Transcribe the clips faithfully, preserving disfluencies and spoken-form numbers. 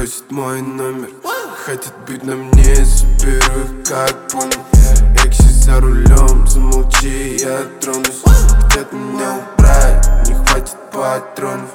просит мой номер, хотят быть на мне, заберу их как понял. Экси за рулем, замолчи, я тронусь. Хотят меня убрать, не хватит патронов.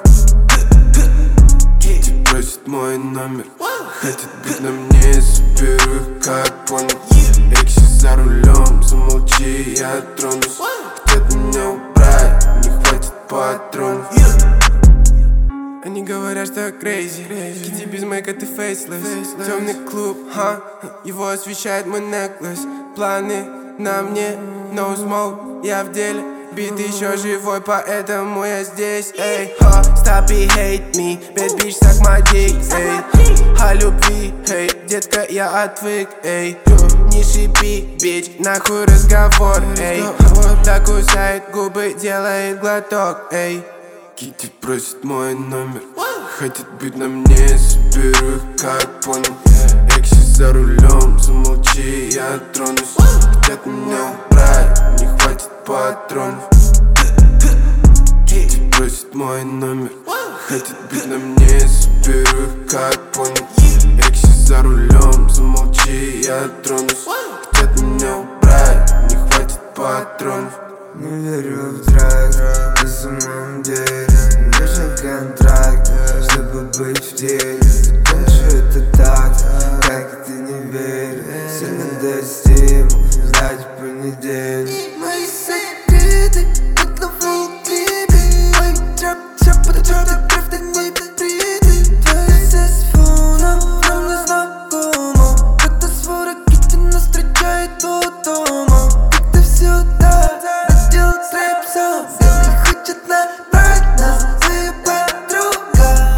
Китти просит мой номер, хотят быть на мне, заберу их как понял. Экси за рулем, замолчи, я тронусь. Хотят меня убрать, не хватит патронов. Они говорят, что я crazy, Китти без мейка, ты фейслесс. Темный клуб, ха, его освещает мой necklace. Планы на мне, no smoke, я в деле. Бит еще живой, поэтому я здесь, эй, ха. Stop и hate me, bad bitch, suck my dick, эй. О любви, эй, детка, я отвык, эй. Не шипи, бич, нахуй разговор, эй. Так кусает губы, делает глоток, эй. Китти просит мой номер, хотят быть на мне, заберу их как понял. Экси за рулем, замолчи, я тронусь. Хотят меня убрать, не хватит патронов. Китти просит мой номер, хотят быть на мне, заберу их как понял. Экси за рулем, замолчи, я тронусь. Хотят меня убрать, не хватит патронов. Не верю в трак, на самом деле нужен контракт, чтобы быть в деле. Кончу это так, как ты не веришь. Сегодня достиг, ждать в понедельник. Мои секреты под новым клипе. Мой трэп, трэп, это трэп, это трэп, это не приды. Твоя связь с фоном, нам не знакома. Когда свора Китти нас встречает у дома. Как ты всегда делать рэп сам. Они хотят набрать нас, твоя подруга.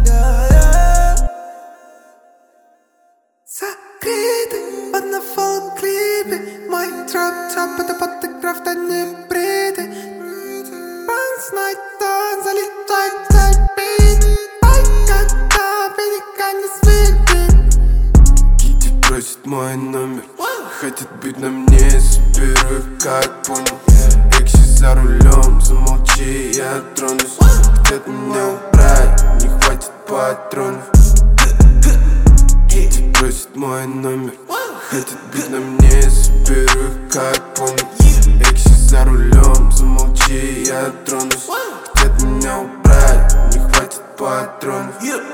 Закрыты под новым клипе. Мой трэп, трэп, это фотограф, это не приды. Банс найтон, залетает за бит. Ай, когда берега не свидит. Китти просит мой номер, хотят быть на мне, заберу их как понял. Экси за рулем, замолчи, я тронусь. Хотят меня убрать, не хватит патронов. Китти просит мой номер, хотят быть на мне, заберу их как понял. Экси за рулем, замолчи, я тронусь. Хотят меня убрать, не хватит патронов.